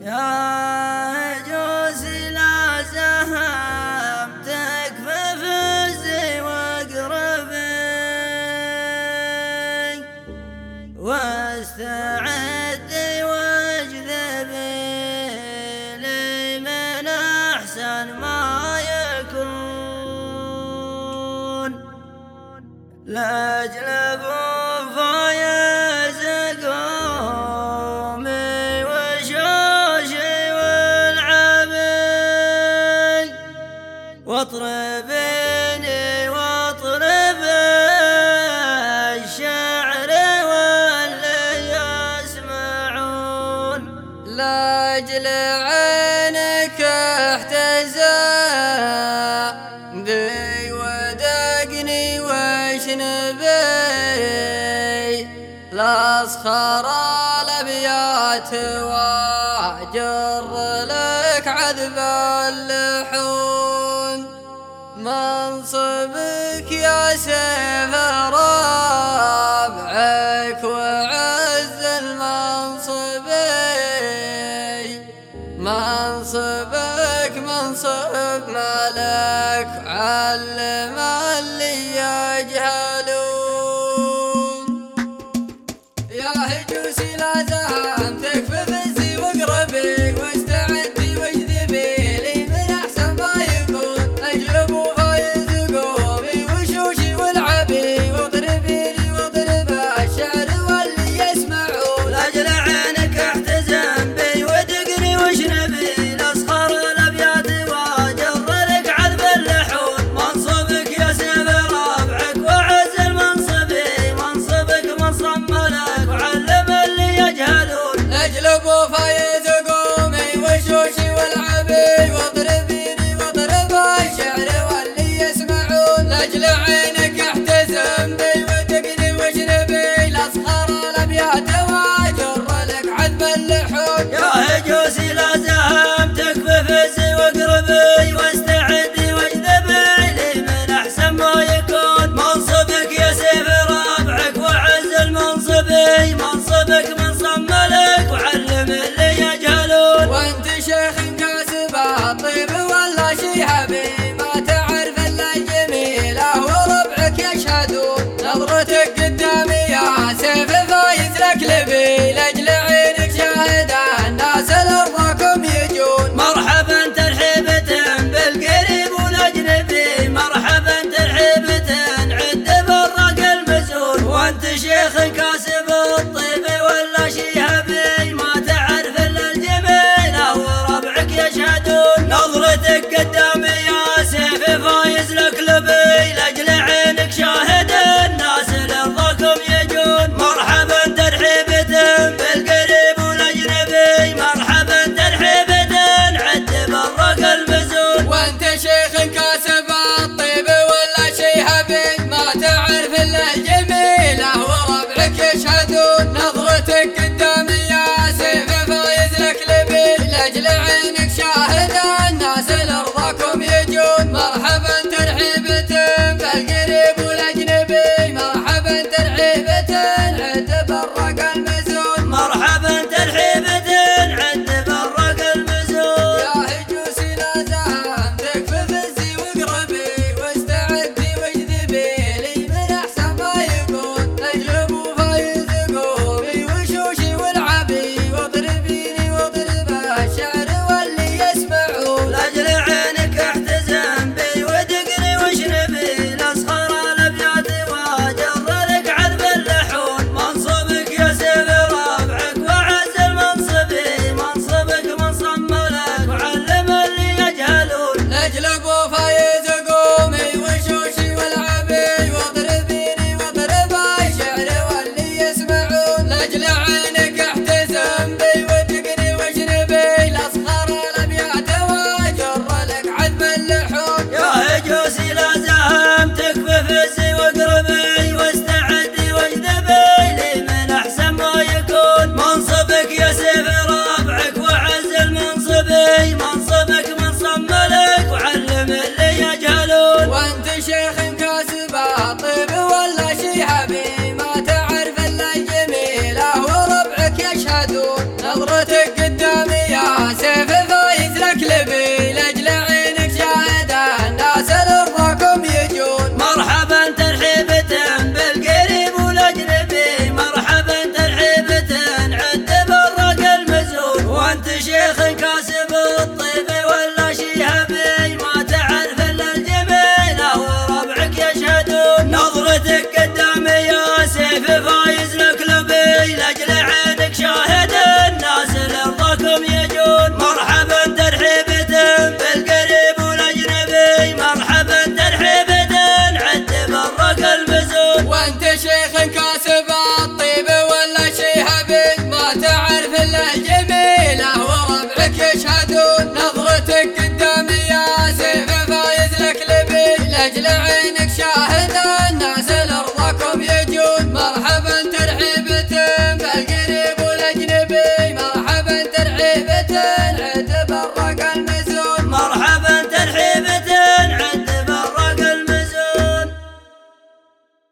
يا جوزي لا زهم تكفى فزي واقربي واستعدي واجذبي لي من احسن ما يكون لاجل واطربني واطرب الشعر واللي يسمعون لاجل عينك احتزى بي ودقني واشنبي لاصخر الابيات واجر لك عذب اللحون منصبك يا سيف ربعك وعز المنصبي منصبك منصب ملك علم اللي يجهلون يا هجوسي لا زهم تكفى فزي واقربي واستعدي واجذبي لي من احسن ما يكون اجلب وفايز قومي وشوشي والعبي واضربيني واضرب الشعر واللي يسمعون لاجل عينك احتزم بي ودقني واشنبي لاصخر الابيات واجر لك عذب اللحون منصبك يا سيف ربعك وعز المنصبي منصبك منصب ملك وعلم اللي يجهلون اجلب وفايز قومي وشوشي والعبي واضربيني واضرب الشعر واللي يسمعون لاجل عينك احتزم بي ودقني واشنبي لاصخر الابيات واجر لك عذب اللحون يا هجوسي لا زهم تكفى فزي واقربي واستعدي واجذبي لي من احسن ما يكون منصبك يا سيف ربعك وعز المنصبي منصبك منصب ملك وعلم اللي يجهلون وانت شيخ كاسب الطيب ولا شيهبي ما تعرف الا الجميله وربعك يشهدون نظرتك قدامي يا سيف فايز لك لبي لاجل عينك شاهد الناس لرضاكم يجون مرحبا ترحيبة بالقريب والاجنبي مرحبا ترحيبة عد بالرق المزون وانت شيخ كاسب الطيب ولا شيهبي ما تعرف الا الجميله وربعك يشهدون نظرتك قدامي يا سيف فايز لك لبي لاجل عينك شاهد الناس لرضاكم يجون مرحبا ترحيبة بالقريب والاجنبي مرحبا ترحيبة عد بالرق المزون وانت شيخ كاسب الطيب ولا شيهبي ما تعرف الا الجميله وربعك يشهدون نظرتك قدامي يا سيف فايز لك لبي لاجل عينك شاهد الناس لرضاكم يجون مرحبا ترحيبة بالقريب والاجنبي مرحبا ترحيبة عد بالرق المزون مرحبا ترحيبة عد بالرق المزون يا هجوسي لا زهم تكفى فزي واقربي واستعدي واجذبي لي من احسن ما يكون اجلب وفايز قومي وشوشي والعبي واضربيني واضرب الشعر واللي يسمعون لاجل عينك احتزم بي ودقني واشنبي لاصخر الابيات واجر لك عذب اللحون منصبك يا سيف ربعك وعز المنصبي منصبك منصب ملك وعلم اللي يجهلون اجلب وفايز قومي وشوشي والعبي واضربيني واضرب الشعر واللي يسمعون لاجل عينك احتزم بي ودقني واشنبي لاصخر الابيات واجر لك عذب اللحون يا هجوسي لا زهم تكفى فزي واقربي واستعدي واجذبي لي من احسن ما يكون منصبك يا سيف ربعك وعز المنصبي منصبك منصب ملك وعلم اللي يجهلون وانت شيخ كاسب الطيب ولا شيهبي ما تعرف الا الجميله وربعك يشهدون نظرتك قدامي